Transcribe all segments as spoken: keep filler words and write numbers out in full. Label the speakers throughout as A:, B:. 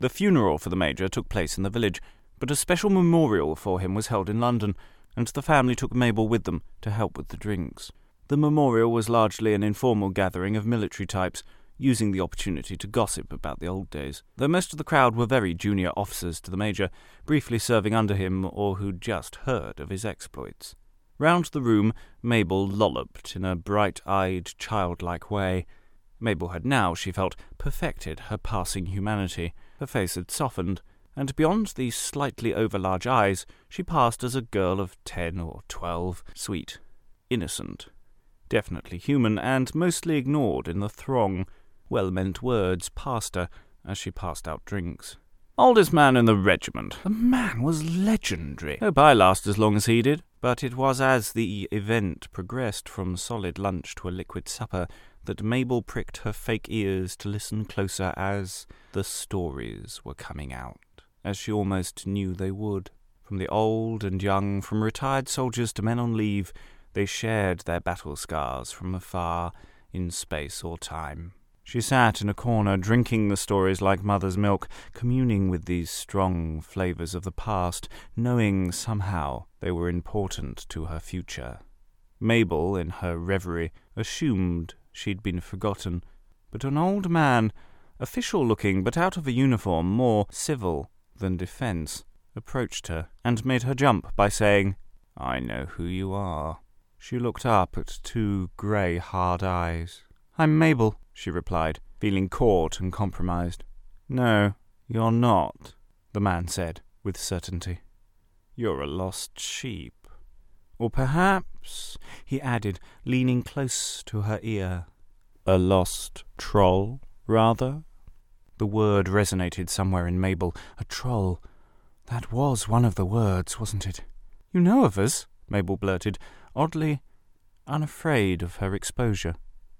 A: The funeral for the Major took place in the village, but a special memorial for him was held in London, and the family took Mabel with them to help with the drinks. The memorial was largely an informal gathering of military types, using the opportunity to gossip about the old days, though most of the crowd were very junior officers to the Major, briefly serving under him or who'd just heard of his exploits. Round the room, Mabel lolloped in a bright-eyed, childlike way. Mabel had now, she felt, perfected her passing humanity. Her face had softened, and beyond these slightly over-large eyes, she passed as a girl of ten or twelve, sweet, innocent, definitely human, and mostly ignored in the throng. Well-meant words passed her as she passed out drinks. Oldest man in the regiment. The man was legendary. Hope I last as long as he did. But it was as the event progressed from solid lunch to a liquid supper that Mabel pricked her fake ears to listen closer as the stories were coming out, as she almost knew they would. From the old and young, from retired soldiers to men on leave, they shared their battle scars from afar in space or time. She sat in a corner, drinking the stories like mother's milk, communing with these strong flavours of the past, knowing somehow they were important to her future. Mabel, in her reverie, assumed she'd been forgotten, but an old man, official-looking but out of a uniform, more civil than defence, approached her and made her jump by saying, "I know who you are." She looked up at two grey, hard eyes. "I'm Mabel," she replied, feeling caught and compromised. "No, you're not," the man said, with certainty. "You're a lost sheep. Or perhaps," he added, leaning close to her ear, "a lost troll, rather?" The word resonated somewhere in Mabel. A troll. That was one of the words, wasn't it? "You know of us," Mabel blurted, oddly unafraid of her exposure.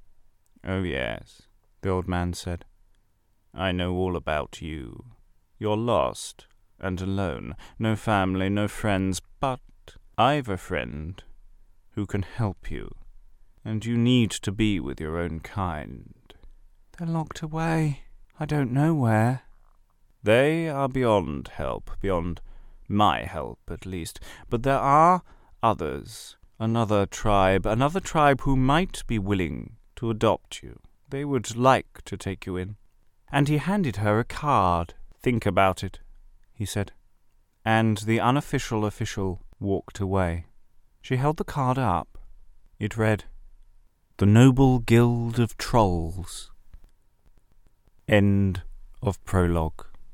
A: "Oh, yes," the old man said. "I know all about you. You're lost and alone. No family, no friends, but I've a friend who can help you. And you need to be with your own kind." "They're locked away. I don't know where." "They are beyond help, beyond my help, at least. But there are others, another tribe, another tribe who might be willing to adopt you. They would like to take you in." And he handed her a card. "Think about it," he said. And the unofficial official walked away. She held the card up. It read, "The Noble Guild of Trolls." End of prologue.